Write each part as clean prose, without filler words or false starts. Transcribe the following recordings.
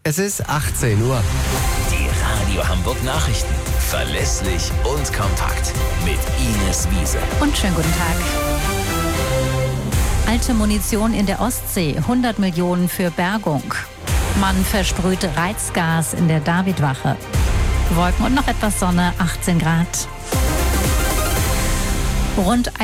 Es ist 18 Uhr. Die Radio Hamburg Nachrichten. Verlässlich und kompakt. Mit Ines Wiese. Und schönen guten Tag. Alte Munition in der Ostsee, 100 Millionen für Bergung. Man versprüht Reizgas in der Davidwache. Wolken und noch etwas Sonne, 18 Grad. Rund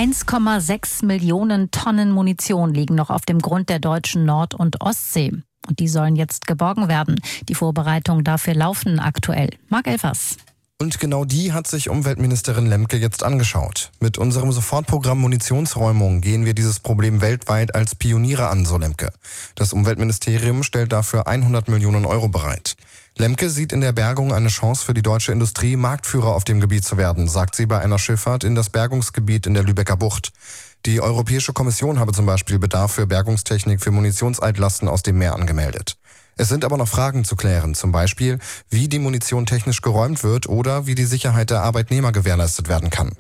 1,6 Millionen Tonnen Munition liegen noch auf dem Grund der deutschen Nord- und Ostsee. Und die sollen jetzt geborgen werden. Die Vorbereitungen dafür laufen aktuell. Marc Elfers. Und genau die hat sich Umweltministerin Lemke jetzt angeschaut. Mit unserem Sofortprogramm Munitionsräumung gehen wir dieses Problem weltweit als Pioniere an, so Lemke. Das Umweltministerium stellt dafür 100 Millionen Euro bereit. Lemke sieht in der Bergung eine Chance für die deutsche Industrie, Marktführer auf dem Gebiet zu werden, sagt sie bei einer Schifffahrt in das Bergungsgebiet in der Lübecker Bucht. Die Europäische Kommission habe zum Beispiel Bedarf für Bergungstechnik für Munitionsaltlasten aus dem Meer angemeldet. Es sind aber noch Fragen zu klären, zum Beispiel, wie die Munition technisch geräumt wird oder wie die Sicherheit der Arbeitnehmer gewährleistet werden kann.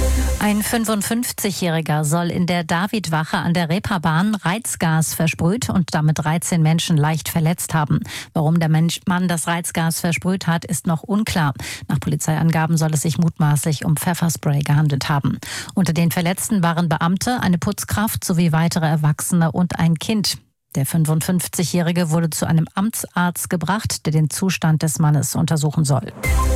Ein 55-Jähriger soll in der Davidwache an der Reeperbahn Reizgas versprüht und damit 13 Menschen leicht verletzt haben. Warum der Mann das Reizgas versprüht hat, ist noch unklar. Nach Polizeiangaben soll es sich mutmaßlich um Pfefferspray gehandelt haben. Unter den Verletzten waren Beamte, eine Putzkraft sowie weitere Erwachsene und ein Kind. Der 55-Jährige wurde zu einem Amtsarzt gebracht, der den Zustand des Mannes untersuchen soll.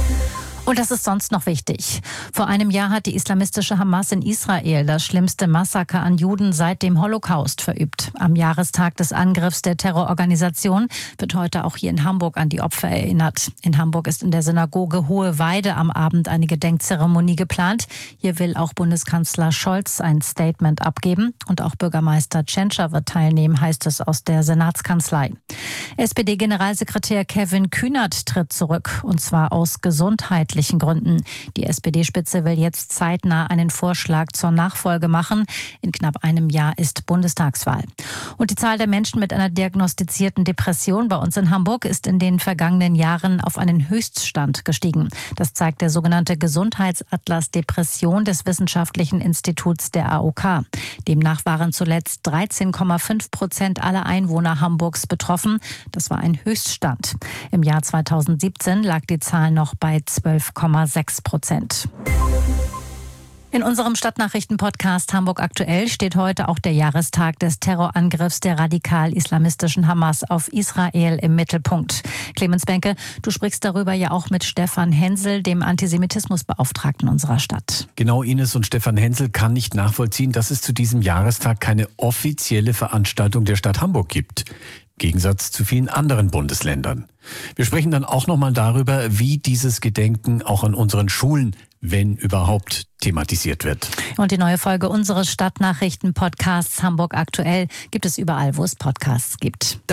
Und das ist sonst noch wichtig. Vor einem Jahr hat die islamistische Hamas in Israel das schlimmste Massaker an Juden seit dem Holocaust verübt. Am Jahrestag des Angriffs der Terrororganisation wird heute auch hier in Hamburg an die Opfer erinnert. In Hamburg ist in der Synagoge Hohe Weide am Abend eine Gedenkzeremonie geplant. Hier will auch Bundeskanzler Scholz ein Statement abgeben. Und auch Bürgermeister Tschentscher wird teilnehmen, heißt es aus der Senatskanzlei. SPD-Generalsekretär Kevin Kühnert tritt zurück, und zwar aus gesundheitlichen Gründen. Die SPD-Spitze will jetzt zeitnah einen Vorschlag zur Nachfolge machen. In knapp einem Jahr ist Bundestagswahl. Und die Zahl der Menschen mit einer diagnostizierten Depression bei uns in Hamburg ist in den vergangenen Jahren auf einen Höchststand gestiegen. Das zeigt der sogenannte Gesundheitsatlas Depression des Wissenschaftlichen Instituts der AOK. Demnach waren zuletzt 13,5% aller Einwohner Hamburgs betroffen. Das war ein Höchststand. Im Jahr 2017 lag die Zahl noch bei 12,6%. In unserem Stadtnachrichten-Podcast Hamburg aktuell steht heute auch der Jahrestag des Terrorangriffs der radikal-islamistischen Hamas auf Israel im Mittelpunkt. Clemens Benke, du sprichst darüber ja auch mit Stefan Hensel, dem Antisemitismusbeauftragten unserer Stadt. Genau, Ines, und Stefan Hensel kann nicht nachvollziehen, dass es zu diesem Jahrestag keine offizielle Veranstaltung der Stadt Hamburg gibt. Im Gegensatz zu vielen anderen Bundesländern. Wir sprechen dann auch nochmal darüber, wie dieses Gedenken auch an unseren Schulen, wenn überhaupt, thematisiert wird. Und die neue Folge unseres Stadtnachrichten-Podcasts Hamburg aktuell gibt es überall, wo es Podcasts gibt.